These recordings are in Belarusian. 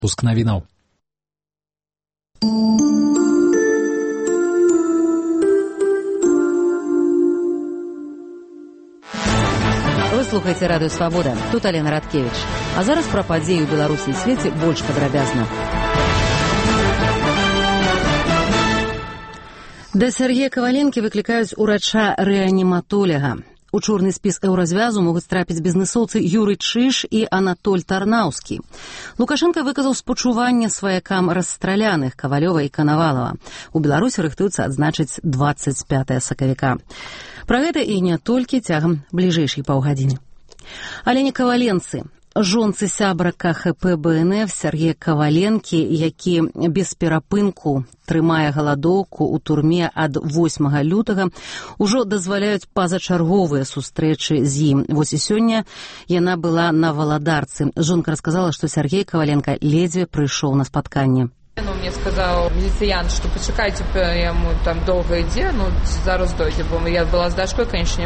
Выпуск навінаў. Вы слухаеце радыё «Свабода». Тут Алена Радкевіч. А зараз пра падзеі ў Беларусі і свеце больш падрабязна. Да Сергея Каваленкі выклікаюць урача-рэаніматолага. У чорны спіс еўразвязу могуць трапіць бізнесоўцы Юрый Чыж і Анатоль Тарнаўскі. Лукашенко выказаў спачуванне сваякам расстраляных Кавалёва і Канавалава. У Беларусі рыхтуюцца адзначыць 25 сакавіка. Пра гэта і не толькі цягам бліжэйшай паўгадзіны. Але не каваленцы. Жонцы сябра КХП БНФ Сергея Каваленкі, які без перапынку трымае галадоўку ў турме ад 8 лютага, ужо дазваляюць пазачарговыя сустрэчы з ім. Вось і сёння яна была на Валадарцы. Жонка расказала, што Сергей Каваленка ледзьве прыйшоў на спатканне. Мне сказал милициянт, что почекайте, ему там долго идти, зараз дойдзе, бо я была с дачкой, конечно,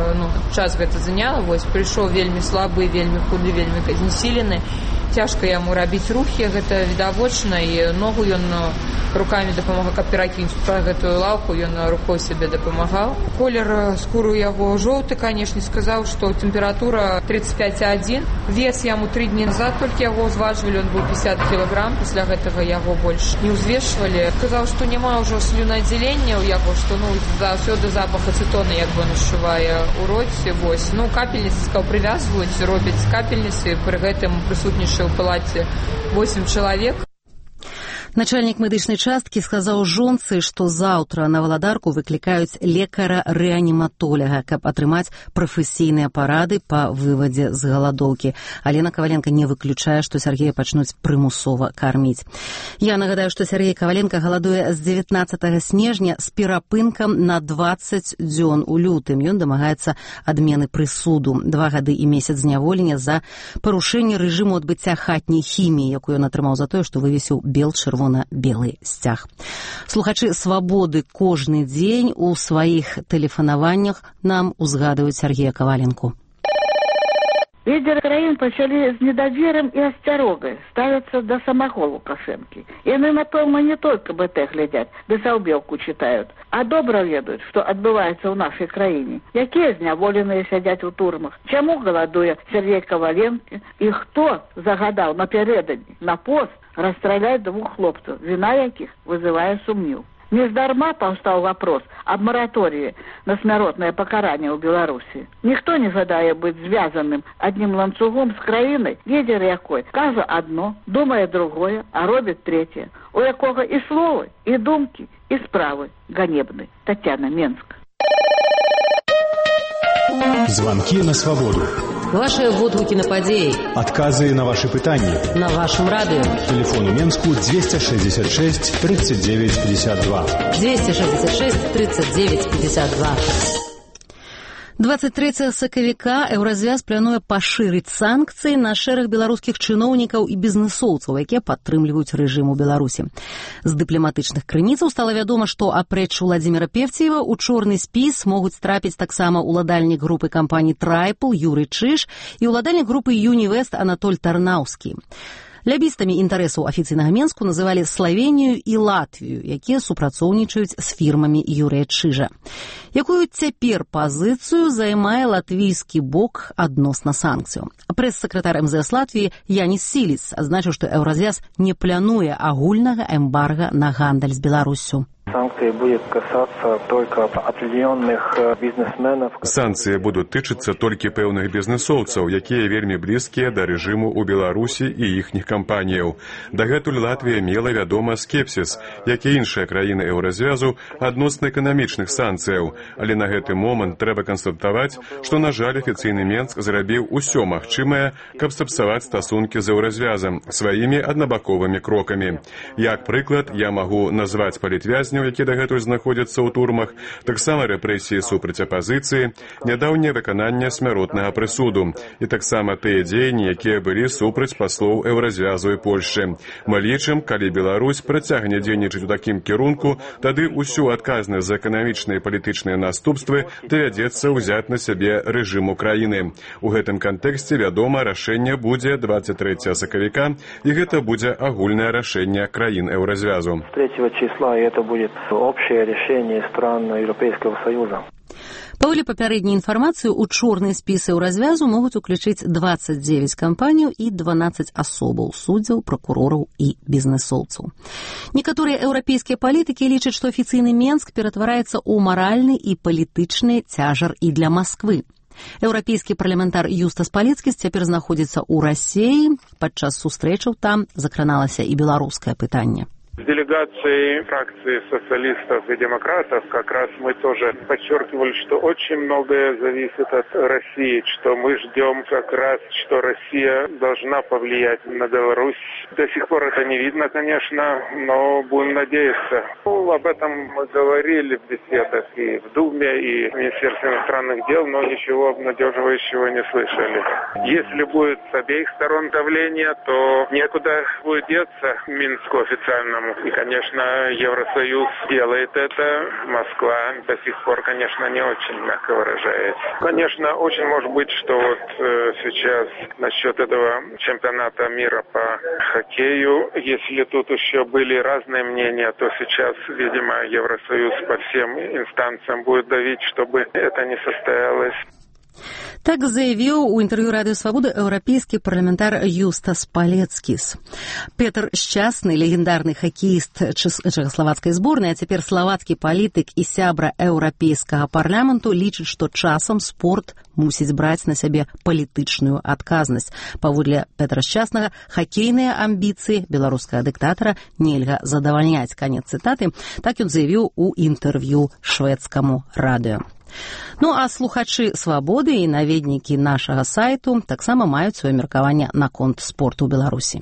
час гэта заняла, вось прыйшоў вельмі слабы, вельмі худы, вельмі знесілены, цяжка яму рабіць рухі, гэта відавочна, і ногу ён руками дапамагаў, каб перакінуць пра гэтую лаўку, ён рукой сабе дапамагаў. Колер скуру яго жоўты, конечно, сказаў, што тэмпература 35,1, вес яму 3 дні назад толькі яго зважвалі, он быў 50 кілаграм, пасля гэтага яго больш не ўзвешвалі. Сказаў, што няма ўжо слюнааддзялення ў яго, што заўсёды запах ацетона як бы нашывае ў роце. Вось. Капельніцы, сказаў, прывязваюць, робяць з капельніцы, пры гэтым прысутнічае ў палаце 8 чалавек. Начальнік медычнай часткі сказаў жонцы, што заўтра на Валадарку выклікаюць лекара-рэаніматолага, каб атрымаць прафесійныя парады па вывадзе з галадоўкі. Алена Каваленка не выключае, што Сергея пачнуць прымусова карміць. Я нагадаю, што Сергей Каваленка галадуе з 19 снежня з перапынкам на 20 дзён у лютым. Ён дамагаецца адмены прысуду. 2 гады і месяц зняволення за парушэнне рэжыму адбыцця хатняй хіміі, якую ён атрымаў за тое, што вывесіў белы сцяг. Слухачы «Свабоды» кожны дзень у сваіх тэлефанаваннях нам узгадваюць Сергея Каваленку. Лидеры краін пачалі з недавер'ем і асцярогай ставяцца да самого Лукашэнкі. Яны, напэўна, не толькі БТ глядзяць, ды саўбелку чытаюць, а добра ведаюць, што адбываецца ў нашай краіне. Якія зняволеныя сядзяць у турмах, чаму галадуе Сергей Каваленкі і хто загадаў напярэдадні на пост расстраляць 2 хлопцаў, віна якіх вызывае сумнеў. Нездарма паўстаў вопрос аб мараторыі на смяротнае пакаранне ў Беларусі. Ніхто не жадае быць звязаным аднім ланцугом з краінай, лідер якой кажа адно, думае другое, а робіць трэцяе, у якога і словы, і думкі, і справы ганебны. Тацяна, Менск. Звонки на свободу. Ваши водгукі на падзеі. Адказы на ваши пытанні. На вашым радыё. Телефон у Менску 266 39 52. 266 39 52. 23 сакавіка еўразвяз плануе пашырыць санкцыі на шэраг беларускіх чыноўнікаў і бізнесоўцаў, якія падтрымліваюць рэжым у Беларусі. З дыпламатычных крыніцаў стала вядома, што апрэч Уладзіміра Певціева ў чорны спіс могуць трапіць таксама уладальнік групы кампаній Трайпл Юрый Чыж і уладальнік групы Юнівест Анатоль Тарнаўскі. Лябістамі інтарэсаў афіцыйнага Менску называлі Славенію і Латвію, якія супрацоўнічаюць з фірмамі Юрыя Чыжа. Якую цяпер пазіцыю займае латвійскі бок адносна санкцыяў? Прэс-сакратар МЗС Латвіі Янис Силис адзначыў, што еўразвяз не плануе агульнага эмбарга на гандаль з Беларуссю. Санкции будут касаться только определенных бизнесменов. Санкции будут тычыцца толькі пэўных бізнесоўцаў, якія вельмі блізкія да рэжыму ў Беларусі і іхніх кампаніяў. Дагэтуль Латвія мела, вядома, скепсіс, як і іншыя краіны еўразвязу адносна эканамічных санкцыяў. Але на гэты момант трэба канстатаваць, што, на жаль, афіцыйны Менск зрабіў усё магчымае, каб сапсаваць стасункі з еўразвязам сваімі аднабаковымі крокамі. Як прыклад, я магу назваць палітвязняў, грамадзянаў, якія дагэтуль знаходзяцца ў турмах, таксама рэпрэсіі супраць апазіцыі, нядаўняе выкананне смяротнага прысуду і таксама тыя дзеянні, якія былі супраць паслоў Еўразвязу і Польшчы. Мы лічым, калі Беларусь працягне дзейнічаць у такім кірунку, тады ўсю адказнасць за эканамічныя і палітычныя наступствы давядзецца ўзяць на сябе рэжым Украіны. У гэтым кантэксце, вядома, рашэнне будзе 23 сакавіка, і гэта будзе агульнае рашэнне краін Еўразвязу. 3 числа это будет общее решение стран Европейского Союза. Паводле папярэдняй інфармацыі, у чорны спіс Еўразвязу могуць уключыць 29 кампаній і 12 асобаў, суддзяў, пракурораў і бізнэсоўцаў. Некаторыя еўрапейскія палітыкі лічаць, што афіцыйны Менск ператвараецца ў маральны і палітычны цяжар і для Масквы. Еўрапейскі парламентар Юстас Палецкіс цяпер знаходзіцца ў Расіі. Падчас сустрэчаў там закраналася і беларускае пытанне. В делегации фракции социалистов и демократов как раз мы тоже подчеркивали, что очень многое зависит от России, что мы ждем как раз, что Россия должна повлиять на Беларусь. До сих пор это не видно, конечно, но будем надеяться. Об этом мы говорили в беседах и в Думе, и в Министерстве иностранных дел, но ничего обнадеживающего не слышали. Если будет с обеих сторон давление, то некуда будет деться Минску официальному. И, конечно, Евросоюз делает это. Москва до сих пор, конечно, не очень мягко выражается. Конечно, очень может быть, что вот сейчас насчет этого чемпионата мира по хоккею, если тут еще были разные мнения, то сейчас, видимо, Евросоюз по всем инстанциям будет давить, чтобы это не состоялось. Так заявіў у інтэрв'ю Радыё Свабода еўрапейскі парламентар Юстас Палецкіс. Петр Шчасны, легендарны хакеіст чэхаславацкай зборнай, а цяпер славацкі палітык і сябра еўрапейскага парламенту, лічыць, што часам спорт мусіць браць на сябе палітычную адказнасць. Паводле Петра Шчаснага, хакейныя амбіцыі беларускага дыктатара нельга задавальняць. Канец цытаты. Так ён заявіў у інтэрв'ю шведскаму радыё. Ну, а слухачы Свабоды і наведнікі нашага сайту таксама маюць сваё меркаванне наконт спорту ў Беларусі.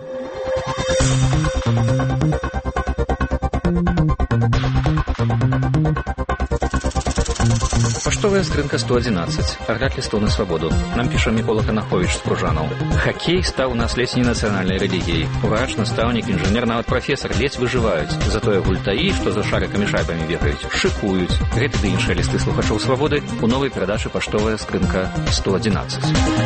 Поштовая скрынка 111. Аград листов на свободу. Нам пишет Микола Канахович с Пружанов. Хоккей стал у нас ледь не национальной религией. Врач, наставник, инженер, нават профессор ледь выживают. Зато гультаи, что за шариками-шайбами бегают, шикуют. Гэты ды іншыя листы слухачоў свободы у новой передаче «Поштовая скрынка 111».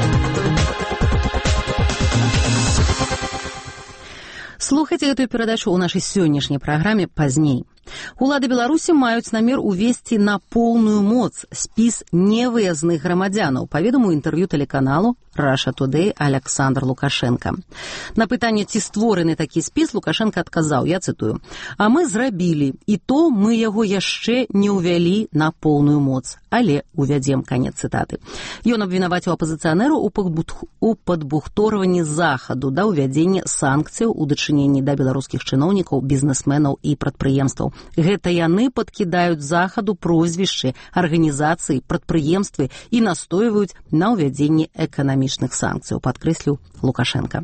Слухайце гэтую перадачу ў нашай сённяшняй праграме пазней. Улады Беларусі маюць намер увесці на поўную моц спіс невыязных грамадзянаў, паведаміў у інтэрв'ю тэлеканалу Russia Today Александр Лукашенко. На пытанне, ці створаны такі спіс, Лукашенко адказаў, я цытую: «А мы зрабілі, і то мы яго яшчэ не ўвялі на поўную моц, але увядзем», канец цытаты. Ён абвінаваціў апазіцыянеру у падбухторванні захаду да ўвядзення санкцыяў у дачыненні да беларускіх чыноўнікаў, бізнесменаў і прадпрыемстваў. Гэта яны падкідаюць захаду прозвішчы, арганізацыі, прадпрыемствы і настойваюць на ўвядзенні эканамічных санкцыяў, падкрэсліў Лукашенко.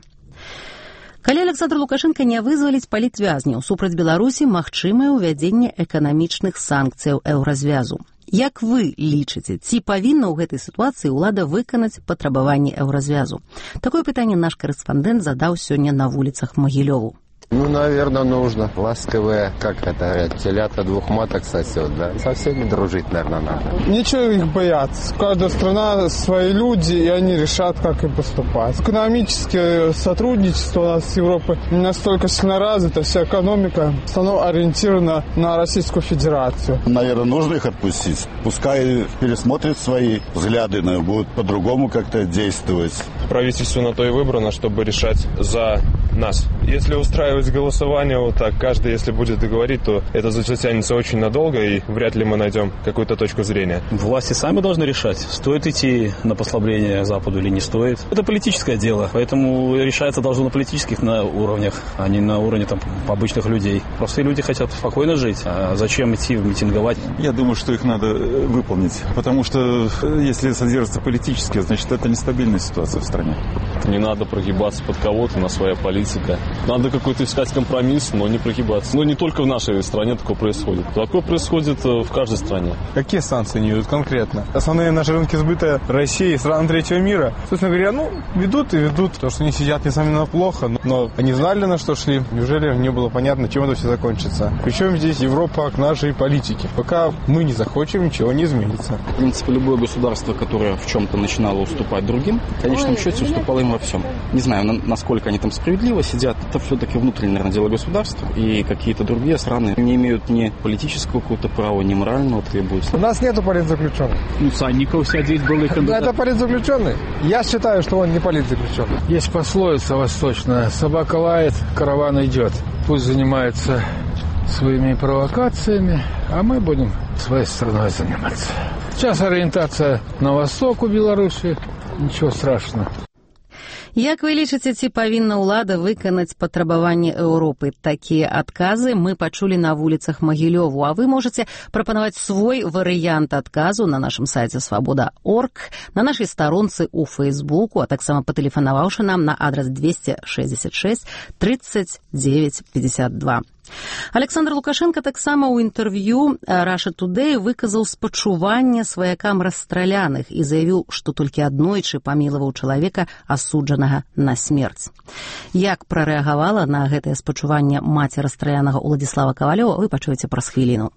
Калі Александр Лукашенко не вызваліць палітвязняў, супраць Беларусі магчымае ўвядзенне эканамічных санкцыяў Еўразвязу. Як вы лічыце, ці павінна ў гэтай сітуацыі ўлада выканаць патрабаванні Еўразвязу? Такое пытанне наш корэспандэнт задаў сёння на вуліцах Могилёву. Ну, наверное, нужно. Ласковые, как это говорят, телята двух маток сосет, да? Со всеми дружить, наверное, надо. Нечего их бояться. Каждая страна свои люди, и они решат, как им поступать. Экономическое сотрудничество у нас с Европой не настолько сильно развито, вся экономика становится ориентирована на Российскую Федерацию. Наверное, нужно их отпустить. Пускай пересмотрят свои взгляды, но будут по-другому как-то действовать. Правительство на то и выбрано, чтобы решать за нас. Если устраивать голосование вот так, каждый, если будет говорить, то это затянется очень надолго, и вряд ли мы найдем какую-то точку зрения. Власти сами должны решать, стоит идти на послабление Западу или не стоит. Это политическое дело, поэтому решается должно на политических уровнях, а не на уровне там обычных людей. Простые люди хотят спокойно жить, а зачем идти митинговать? Я думаю, что их надо выполнить, потому что если содержится политически, значит это нестабильная ситуация в стране. Не надо прогибаться под кого-то, на своя политика. Надо какой-то искать компромисс, но не прогибаться. Но не только в нашей стране такое происходит. Такое происходит в каждой стране. Какие санкции они ведут конкретно? Основные наши рынки сбыта России и стран третьего мира, собственно говоря, ведут и ведут. То, что они сидят, несомненно, плохо, но они знали, на что шли. Неужели не было понятно, чем это все закончится? Причем здесь Европа к нашей политике. Пока мы не захочем, ничего не изменится. В принципе, любое государство, которое в чем-то начинало уступать другим, в конечном счете уступало им во всем. Не знаю, насколько они там справедливо сидят. Это все-таки внутреннее, наверное, дело государства. И какие-то другие страны не имеют ни политического какого-то права, ни морального требуется. У нас нету политзаключенных. Санников сидит, был кандидат. Это политзаключенный? Я считаю, что он не политзаключенный. Есть пословица восточная: собака лает, караван идет. Пусть занимается своими провокациями, а мы будем своей страной заниматься. Сейчас ориентация на восток у Беларуси. Ничего страшного. Як вы лічыце, ці павінна ўлада выканаць патрабаванні Еўропы? Такія адказы мы пачулі на вуліцах Магілёву, а вы можаце прапанаваць свой варыянт адказу на нашым сайце свабода.орг, на нашай старонцы ў Фейсбуку, а таксама патэлефанаваўшы нам на адрас 266 39 52. Александр Лукашенко таксама ў інтэрв'ю Russia Today выказаў спачуванне сваякам расстраляных і заявіў, што толькі аднойчы памілаваў чалавека, асуджанага на смерць. Як прарэагавала на гэтае спачуванне маці расстралянага Уладзіслава Кавалёва, вы пачуеце праз хвіліну.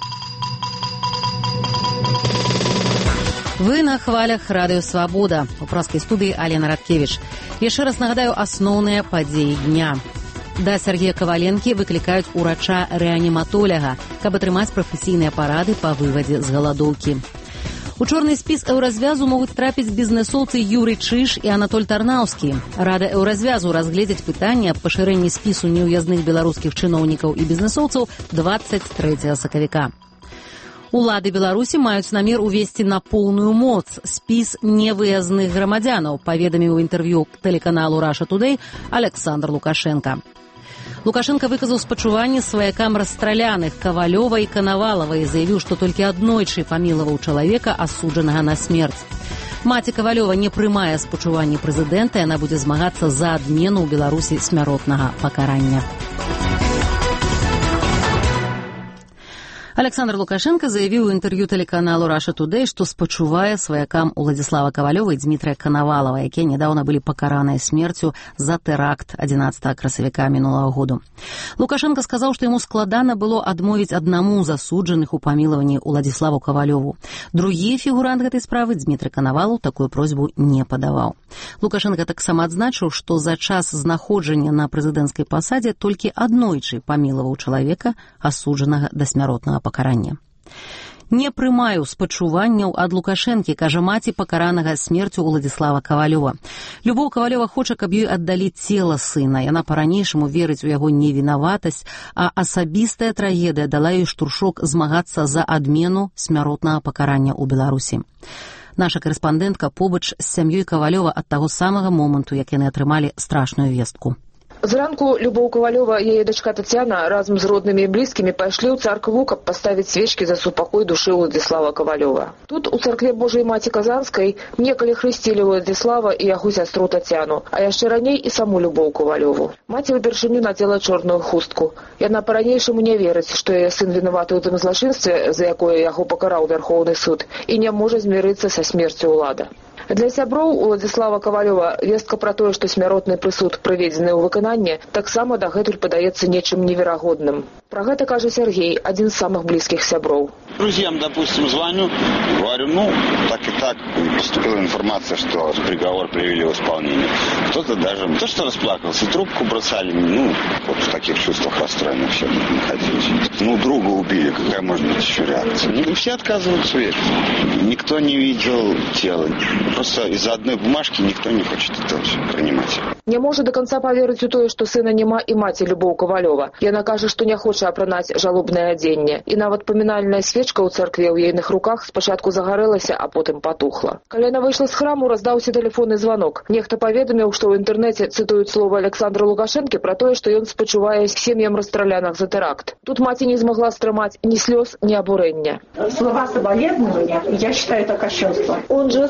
Вы на хвалях Радыё Свабода. У праскай студыі Алена Радкевіч. Яшчэ раз нагадаю асноўныя падзеі дня. Да Сергея Коваленкі выклікаюць урача-рэаніматоляга, каб атрымаць прафесійныя парады па вывадзе з галадоўкі. У чорны спіс еўразвязу могуць трапіць бізнэсоўцы Юрый Чыш і Анатоль Тарнаўскі. Рада еўразвязу разгледзець пытанне аб пашырэнні спісу неўязных беларускіх чыноўнікаў і бізнэсоўцаў 23 сакавіка. Улады Беларусі маюць намер увесці на поўную моц спіс невыязных грамадзянаў, паведаміў у інтэрв'ю тэлеканалу Russia Today Александр Лукашенко. Лукашенко выказаў спачуванне сваякам расстраляных Кавалёва і Канавалава і заявіў, што толькі аднойчы памілаваў чалавека, асуджанага на смерць. Маці Кавалёва не прымае спачуванні прэзідэнта, яна будзе змагацца за адмену ў Беларусі смяротнага пакарання. Александр Лукашенко заявіў у інтэрв'ю тэлеканалу Russia Today, што спачувае сваякам Уладзіслава Кавалёва і Дмітрия Канавалава, якія нядаўна былі пакараныя смерцю за тэракт 11 красавіка мінулага году. Лукашенко сказаў, што яму складана было адмовіць аднаму з асуджаных у памілаванні Уладзіславу Кавалёву. Другі фігурант гэтай справы, Дмітрий Канавалаў, такую просьбу не падаваў. Лукашенко таксама адзначыў, што за час знаходжання на прэзідэнцкай пасадзе толькі аднойчы памілаваў чалавека, асуджанага да смяротнага пакарання. Не прымаю спачуванняў ад Лукашэнкі, кажа маці пакаранага смерцю Уладзіслава Кавалёва. Любоў Кавалёва хоча, каб ёй аддалі цела сына. Яна па-ранейшаму верыць у яго невінаватасць, а асабістая трагедыя дала ёй штуршок змагацца за адмену смяротнага пакарання ў Беларусі. Наша карэспандэнтка побач з сям'ёй Кавалёва ад таго самага моманту, як яны атрымалі страшную вестку. Зранку Любоў Кавалёва і яе дачка Тацяна разам з роднымі і блізкімі пайшлі ў царкву, каб паставіць свечкі за супакой душы Уладзіслава Кавалёва. Тут, у царкве Божай Маці Казанскай, некалі хрысцілі Уладзіслава і яго сястру Тацяну, а яшчэ раней і саму Любоў Кавалёву. Маці упершыню надзела чорную хустку. Яна па-ранейшаму не верыць, што яе сын вінаваты ў тым злачынстве, за якое яго пакараў Вярхоўны суд, і не можа змірыцца са смерцю ўлада. Для сяброў Уладзіслава Кавалёва вестка пра тое, што смяротны прысуд прыведзены ў выкананне, таксама дагэтуль падаецца нечым неверагодным. Пра гэта кажа Сергей, адзін з самых блізкіх сяброў. Друзьям, допустим, звоню, говорю, так и так, поступила информация, что приговор привели в исполнение. Кто-то даже, то что расплакался, трубку бросали, вот в таких чувствах расстроенных все находились. Друга убили, какая может быть еще реакция? Все отказываются верить. Никто не видел тела. Просто из-за одной бумажки никто не хочет это принимать. Не можа до конца паверыць у тое, што сына няма і маці Любоў Кавалёва. Яна кажа, што не хоча давялося апранаць жалобнае адзенне. І нават памінальная свечка ў царкве ў ейных руках спачатку загарэлася, а потым патухла. Калі яна выйшла з храму, раздаўся тэлефонны званок. Нехта паведаміў, што ў інтэрнэце цытуюць слова Александра Лукашэнкі пра тое, што ён спачувае сем'ям расстраляных за тэракт. Тут маці не змагла стрымаць ні слёз, ні абурэння. Слова соболезнования, я считаю, это кощунство. Он же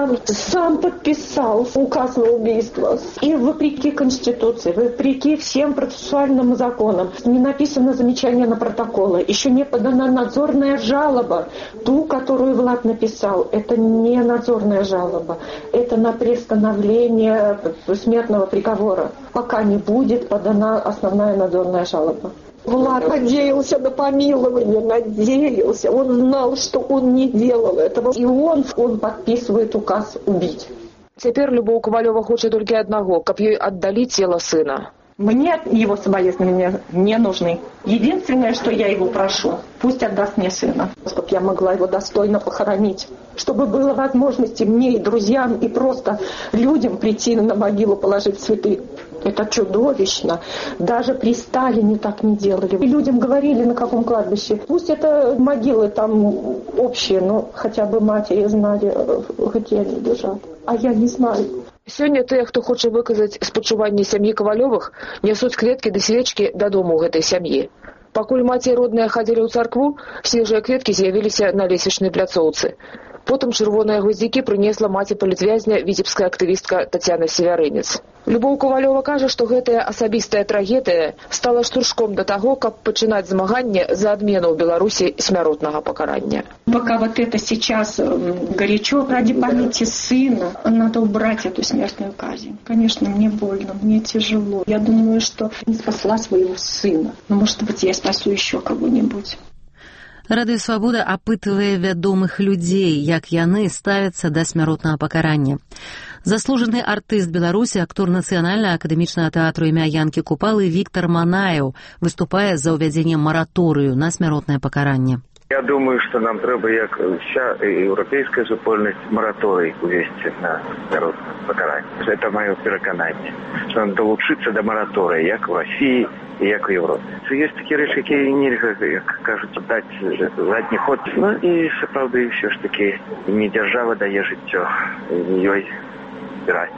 сам подписал указ на убийство. И вопреки Конституции, вопреки всем процессуальным законам, не написано замечание на протоколы, еще не подана надзорная жалоба. Ту, которую Влад написал, это не надзорная жалоба, это на приостановление смертного приговора. Пока не будет подана основная надзорная жалоба. Влад надеялся на помилование, надеялся. Он знал, что он не делал этого. И он подписывает указ убить. Цяпер Любоў Ковалёва хоча толькі аднаго, каб ёй аддалі цела сына. Мне его соболезнования не нужны. Единственное, что я его прошу, пусть отдаст мне сына, чтобы я могла его достойно похоронить. Чтобы было возможности мне и друзьям, и просто людям прийти на могилу положить цветы. Это чудовищно. Даже при Сталине так не делали. И людям говорили, на каком кладбище. Пусть это могилы там общие, но хотя бы матери знали, где они лежат. А я не знаю. Сёння тыя, хто хоча выказаць спачуванне сям'і Кавалёвых, нясуць кветкі ды свечкі дадому гэтай сям'і. Пакуль маці і родныя хадзілі ў царкву, свежыя кветкі з'явіліся на лесвічнай пляцоўцы. Потым чырвоныя гвоздзікі прынесла маці палітвязня віцебская актывістка Тацяна Севярынец. Любоў Ковалёва кажа, што гэтая асабістая трагедыя стала штуршком да таго, каб пачынаць змаганне за адмену ў Беларусі смяротнага пакарання. Пока вот это сейчас горячо, ради памяти сына, надо убрать эту смертную казнь. Конечно, мне больно, мне тяжело. Я думаю, что не спасла своего сына. Но, может быть, я спасу еще кого-нибудь. Радыё Свабода апытвае вядомых людзей, як яны ставяцца да смяротнага пакарання. Заслужаны артыст Беларусі, актор нацыянальнага акадэмічнага тэатру імя Янкі Купалы Віктор Манаеў выступае за ўвядзеннем мараторыю на смяротнае пакаранне. Я думаю, что нам трэба, як вся еўрапейская супольнасць, мараторый увесці на смяротнае пакаранне. Это маё перакананне, што нам далучыцца да мараторыя, як у Расіі і як у Европе. Ёсць такія рэчы, якія нельга, як кажуць, даць задні ход. Ну і сапраўды ўсё ж такі не дзяржава дае жыццё, ёй збіраць.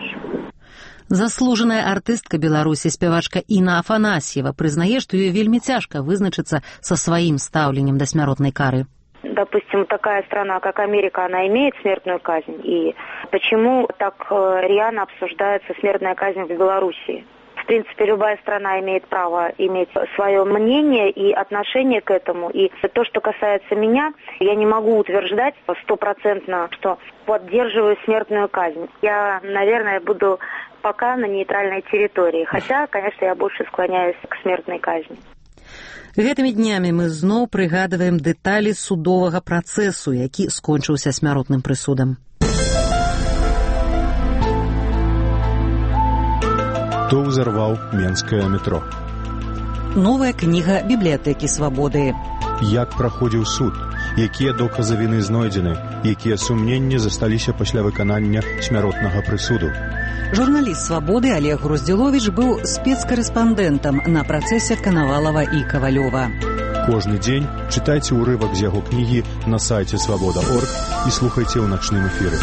Заслужаная артыстка Беларусі, спявачка Інна Афанасьева, прызнае, што ёй вельмі цяжка вызначыцца са сваім стаўленнем да смяротнай кары. Допустим, такая страна, как Америка, она имеет смертную казнь. И почему так рьяно обсуждается смертная казнь в Беларуси? В принципе, любая страна имеет право иметь свое мнение и отношение к этому. И то, что касается меня, я не могу утверждать 100%, что поддерживаю смертную казнь. Я, наверное, буду пока на нейтральной территории. Хотя, конечно, я больше склоняюсь к смертной казни. Гэтымі днямі мы зноў прыгадваем дэталі судовага працэсу, які скончыўся смяротным прысудам. Хто ўзарваў менскае метро? Новая кніга бібліятэкі свабоды. Як праходзіў суд? Якія доказы віны знойдзены? Якія сумненні засталіся пасля выканання смяротнага прысуду? Журналіст «Свабоды» Олег Груздзіловіч быў спецкарэспандэнтам на працэсе Канавалава і Кавалёва. Кожны дзень чытайце ўрывак з яго кнігі на сайце свабода.орг і слухайце ў начным эфіры.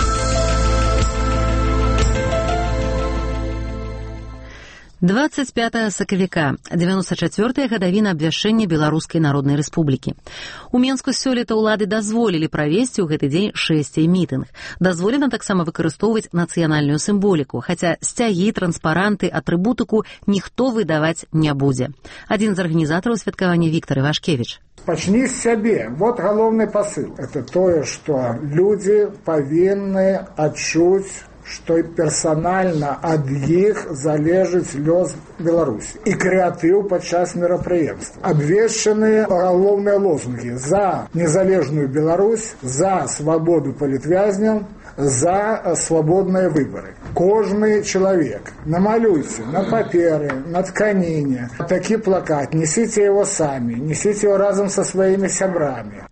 25 сакавіка, 94-я гадавіна абвяшчэння Беларускай Народнай Рэспублікі. У Менску сёлета ўлады дазволілі правесці ў гэты дзень шэсцей мітынг. Дазволена таксама выкарыстоўваць нацыянальную сімволіку, хаця сцягі, транспаранты, атрыбутыку ніхто выдаваць не будзе. Адзін з арганізатараў святкавання Віктор Івашкевіч. Пачні з сябе. Вот галоўны пасыл. Это тое, што людзі павінны адчуць, што персанальна ад іх залежыць лёс Беларусі і крэатыў падчас мерапрыемства. Абвешчаны галоўныя лозунгі за незалежную Беларусь, за свабоду палітвязняў, за свабодныя выбары. Кожны чалавек намалюйце на паперы, на тканіне такі плакат, несіце яго самі, несіце яго разам са сваімі сябрамі.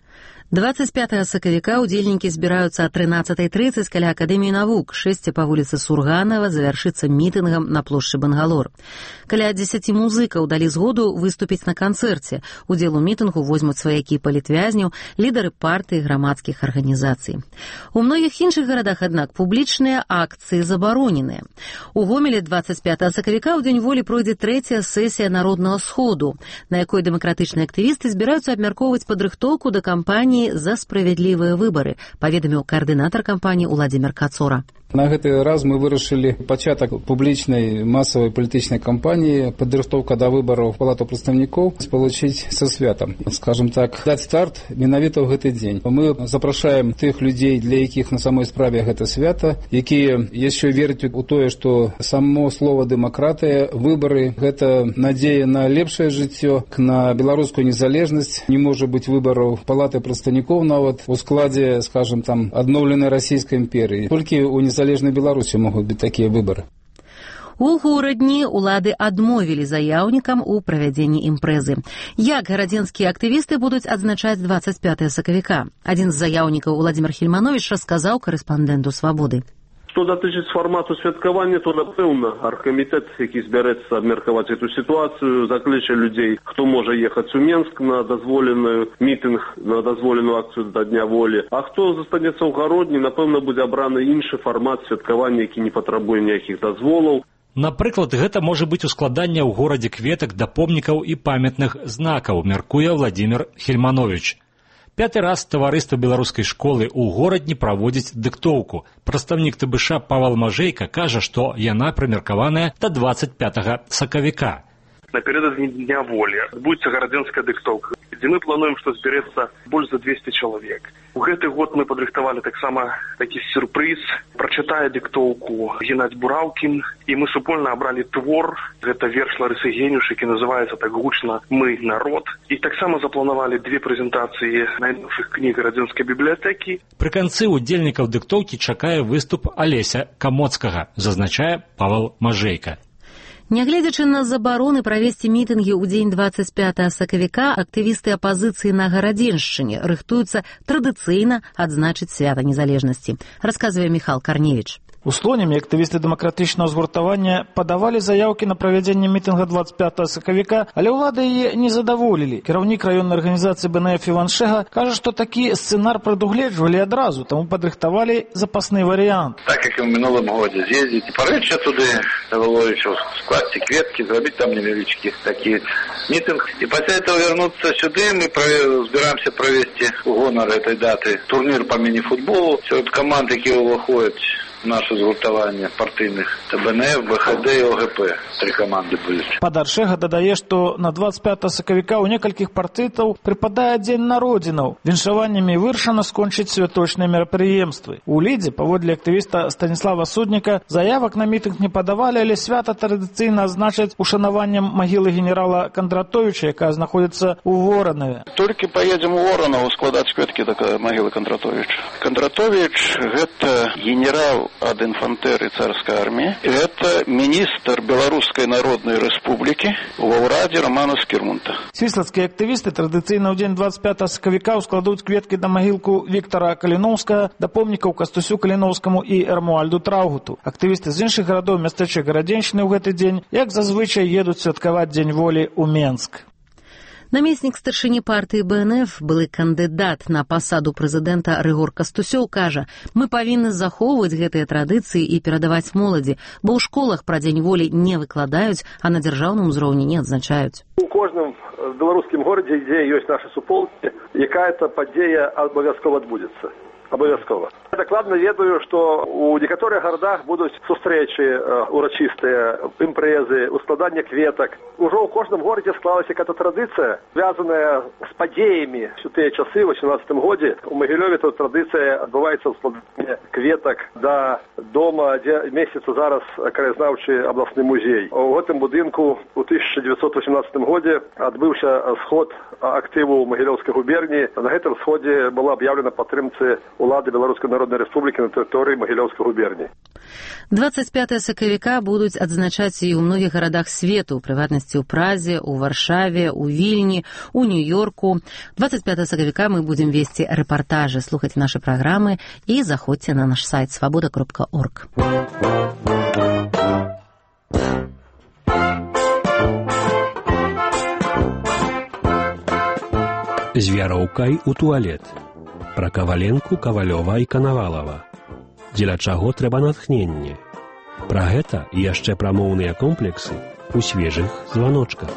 25 сакавіка ўдзельнікі збіраюцца о 13:30 каля Акадэміі навук, 6 па вуліцы Сурганова завяршыцца мітынгам на плошчы Бангалор. Каля 10 музыкаў далі згоду выступіць на канцэрце. Удзел у мітынгу возьмуць сваякі палітвязняў, лідары партый, грамадскіх арганізацый. У многіх іншых гарадах, аднак, публічныя акцыі забароненыя. У Гомелі 25 сакавіка ў Дзень волі пройдзе 3-я сесія Народнага сходу, на якой дэмакратычныя актывісты збіраюцца абмяркоўваць падрыхтоўку да кампаніі за справядлівыя выбары, паведаміў каардынатар кампаніі Уладзімір Кацора. На гэты раз мы вырашылі пачатак публічнай масавай палітычнай кампаніі, падрыхтоўка да выбараў палату прадстаўнікоў спалучыць са святам. Скажем так, даць старт менавіта ў гэты дзень. Мы запрашаем тых людзей, для якіх на самой справе гэта свята, якія яшчэ вераць у тое, што само слова дэмакратыя, выбары — гэта надзея на лепшае жыццё, на беларускую незалежнасць. Не можа быць выбараў палаты прадстаўнікоў нават у складзе, скажем, там, адноўленай расійскай імперыі. Толькі ў незалежнай Беларусі могуць быць такія выбары. У горадні улады адмовілі заяўнікам у правядзенні імпрэзы. Як гарадзенскія актывісты будуць адзначаць 25 сакавіка? Адзін з заяўнікаў Уладзімір Хельманович расказаў карэспандэнту «Свабоды». Што датычыць фармату святкавання, то, напэўна, аргкамітэт, які збярэцца абмеркаваць эту сітуацыю, закліча людзей, хто можа ехаць у Менск на дазволеную мітынг, на дазволеную акцыю да Дня волі. А хто застанецца ў гародні, напэўна, будзе абраны іншы фармат святкавання, які не патрабуе ніякіх дазволаў. Напрыклад, гэта можа быць ускладанне ў горадзе кветак да помнікаў і памятных знакаў, мяркуе Владзімір Хельманович. 5-й раз таварыства беларускай школы ў горадні праводзіць дыктоўку. Прадстаўнік ТБШ Павал Мажэйка кажа, што яна прымеркаваная да 25 сакавіка. Напередодні Дня волі адбудзецца гарадзенская дыктоўка, дзе мы плануем, што зберэцца больш за 200 чалавек. У гэты год мы падрыхтавалі таксама такі сюрпрыз. Прачытае дыктоўку Геннадзь Бураўкін, і мы супольна абралі твор. Гэта верш Ларысы Генюш, які называецца так гучна «Мы – народ». І таксама запланавалі 2 прэзентацыі найноўшых кніг гарадзенскай бібліятэкі. Пры канцы удзельнікаў дыктоўкі чакае выступ Алеся Камоцкага, зазначае Павал Мажэйка. Нягледзячы на забароны правесці мітынгі ў дзень 25 сакавіка, актывісты апазіцыі на Гарадзеншчыне рыхтуюцца традыцыйна адзначыць свята незалежнасці, расказвае Міхал Карневіч. У Слонімі актывісты дэмакратычнага згуртавання падавалі заяўкі на правядзенне мітынга 25 сакавіка, але ўлады яе не задаволілі. Кіраўнік раённай арганізацыі БНФ Іван Шэга кажа, што такі сцэнар прадугледжвалі адразу, таму падрыхтавалі запасны варыянт. Так, як і ў мінулым годзе, з'ездзіць і парэча туды, Валовічу, скласці кветкі, зрабіць там невялічкі такі мітынг. І пасля этого вернуцца сюды, мы збіраемся правесці у гонар этой даты турнір па міні-футболу сярод каманд, якія ўваходзяць наше згуртаванне партыйных ТБНФ, БХД і ОГП. 3 каманды будуць. Падар Шэга дадае, што на 25 сакавіка ў некалькіх партытаў прыпадае Дзень народзінаў. Віншаваннямі вырашана скончыць святочныя мерапрыемствы. У Лідзе, паводле актывіста Станіслава Судніка, заявак на мітынг не падавалі, але свята традыцыйна адзначаць ушанаваннем магілы генерала Кандратовіча, якая знаходзіцца ў Воранаве. Толькі паедзем у Воранаў складаць кветкі да магілы Кандратовіча. Кандратовіч – гэта генерал ад інфантэры царскай арміі. Гэта міністр Беларускай народнай рэспублікі ва ўрадзе Романа Скірмунта. Свіслацкія актывісты традыцыйна ў дзень 25 сакавіка ускладуць кветкі да магілку Віктара Каліноўскага, да помнікаў Кастусю Каліноўскаму і Эрмуальду Траўгуту. Актывісты з іншых гарадоў мястэчак Гарадзеншчыны ў гэты дзень, як зазвычай, едуць святкаваць Дзень волі ў Менск. Намеснік старшыні партыі БНФ, былы кандыдат на пасаду прэзідэнта Рыгор Кастусёў, кажа, мы павінны захоўваць гэтыя традыцыі і перадаваць моладзі, бо ў школах пра Дзень волі не выкладаюць, а на дзяржаўным узроўні не адзначаюць. У кожным беларускім горадзе, дзе ёсць нашы суполкі, якая-то падзея абавязкова адбудзецца. Абавязкова. Я дакладна ведаю, што у некаторых гарадах будуць сустрэчы урачыстыя, імпрэзы, ускладанне кветак. Ужо ў кожным горадзе склалася якая-то традыцыя, звязаная з падзеямі у тыя часы, у 18 годзе. У Магілёве эта традыцыя адбываецца складанне кветак да дома, дзе месціцца зараз краязнаўчы абласны музей. У гэтым будынку у 1918 годзе адбыўся сход актыву Магілёўскай губерніі. На гэтым сходзе была аб'яўлена падтрымцы улады Беларускай народнай Народной Республики на территории Могилевской губернии. 25 сакавіка будуць адзначаць і ў многіх гарадах свету, у прыватнасці ў Празе, у Варшаве, у Вільні, у Нью-Йорку. 25 сакавіка мы будзем весці рэпартажы, слухаць нашы праграмы і заходзьце на наш сайт свабода.орг. З вяроўкай у туалет. Пра Каваленку, Кавалёва і Канавалава. Дзеля чаго трэба натхненне. Пра гэта і яшчэ пра моўныя комплексы у свежых званочках.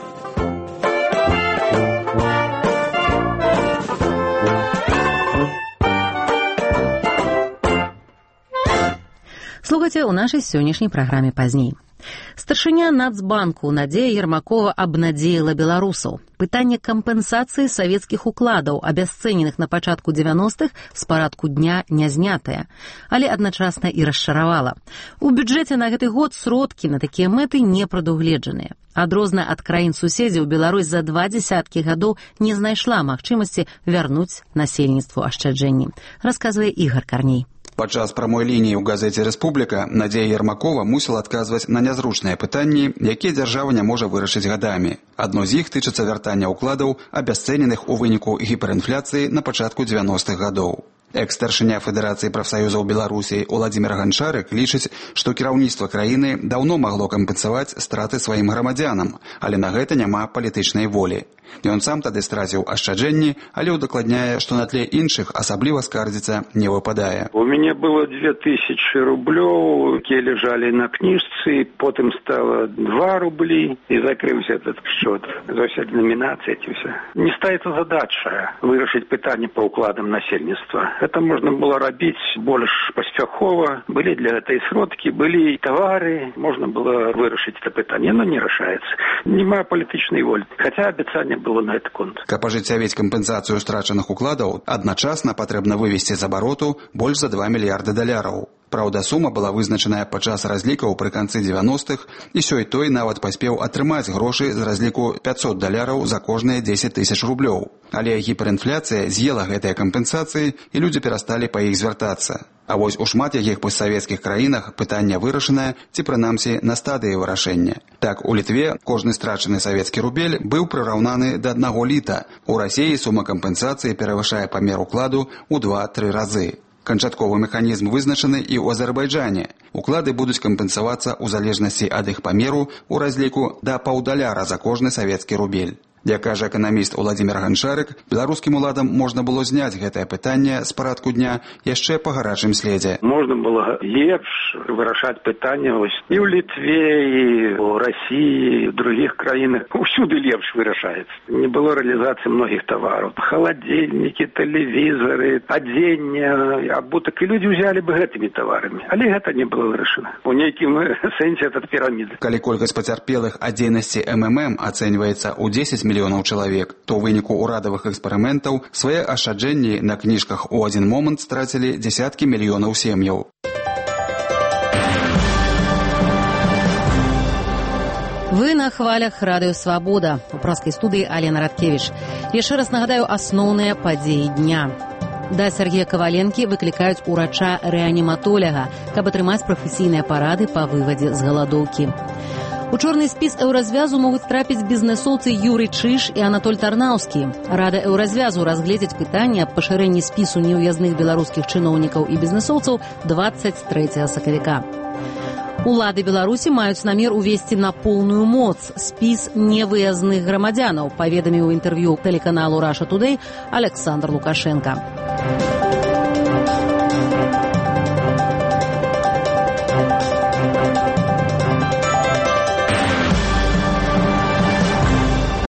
Слухайце ў нашай сённяшняй праграме пазней. Старшыня Нацбанку Надзея Ермакова абнадзеяла беларусаў. Пытанне кампенсацыі савецкіх укладаў, абясцэненых на пачатку 90-х, з парадку дня не знятае, але адначасна і расчаравала. У бюджэце на гэты год сродкі на такія мэты не прадугледжаныя. Адрозна ад краін суседзяў, Беларусь за 20 гадоў не знайшла магчымасці вярнуць насельніцтву ашчаджэнні, расказвае Ігар Карней. Падчас прамой лініі ў газеце «Рэспубліка» Надзея Ермакова мусіла адказваць на нязручныя пытанні, якія дзяржава не можа вырашыць гадамі. Адно з іх тычыцца вяртання ўкладаў, абясцэненых у выніку гіперінфляцыі на пачатку 90-х гадоў. Экс-старшыня Федэрацыі прафсаюзаў Беларусі Уладзімір Ганчарык лічыць, што кіраўніцтва краіны даўно магло кампенсаваць страты сваім грамадзянам, але на гэта няма палітычнай волі. Ён сам тады страціў ашчаджэнні, але удакладняе, што на тле іншых асабліва скардзіцца не выпадае. У мяне было 2000 рублёў, якія ляжалі на кніжцы, потым стало 2 рубли, і закрыўся этот счет. За номінацыі ці ўсё. Не ставіцца задача вырашыць пытанне па укладам насельніцтва. Это можно было робить больше паспяхова. Были для этой сродки, были и товары. Можно было вырашить это питание, но не решается. Нема політичной воли. Хотя обещание было на этот конт. Каб ажыццявіць кампенсацыю страчаных укладаў, адначасна патрэбна вывесці з абароту больш за $2 мільярды. Праўда, сума была вызначаная падчас разлікаў пры канцы 90-х, і сёй-той нават паспеў атрымаць грошы з разліку $500 за кожныя 10 000 рублёў. Але гіперінфляцыя з'ела гэтыя кампенсацыі, і людзі перасталі па іх звяртацца. А вось у шмат якіх постсавецкіх краінах пытанне вырашанае, ці прынамсі на стадыі вырашэння. Так, у Літве кожны страчаны савецкі рубель быў прыраўнаны да 1 літа. У Расіі сума кампенсацыі перавышае памер укладу ў 2-3 разы. Канчатковы механізм вызначаны і ў Азербайджане. Уклады будуць кампенсавацца ў залежнасці ад іх памеру ў разліку да $0,5 за кожны савецкі рубель. Як кажа эканаміст Уладзімір Ганчарык, беларускім уладам можна было зняць гэтае пытанне з парадку дня яшчэ па гарачым следзе. Можна было лепш вырашаць пытанне і ў Літве, і ў Расіі, і ў другіх краінах. Усюды лепш вырашаецца. Не было рэалізацыі многіх тавараў. Халадзільнікі, тэлевізары, адзенне, абутак, і людзі ўзялі бы гэтымі таварамі. Але гэта не было вырашана. У нейкім сэнсе это піраміда. Калі колькасць пацярпелых ад дзейнасці МММ ацэньваецца ў 10 мільёнаў чалавек, то ў выніку ўрадавых эксперыментаў свае ашчаджэнні на кніжках у адзін момант страцілі дзесяткі мільёнаў сем'яў. Вы на хвалях Радыё Свабода. У праскай студыі Алена Радкевіч. Яшчэ раз нагадаю асноўныя падзеі дня. Да Сергея Каваленкі выклікаюць урача-рэаніматоляга, каб атрымаць прафесійныя парады па вывадзе з галадоўкі. У чорны спіс еўразвязу могуць трапіць бізнэсоўцы Юрый Чыш і Анатоль Тарнаўскі. Рада еўразвязу разгледзець пытанне аб пашырэнні спісу неўязных беларускіх чыноўнікаў і бізнэсоўцаў 23 сакавіка. Улады Беларусі маюць намер увесці на поўную моц спіс невыязных грамадзянаў, паведаміў у інтэрв'ю тэлеканалу Russia Today Александр Лукашенко.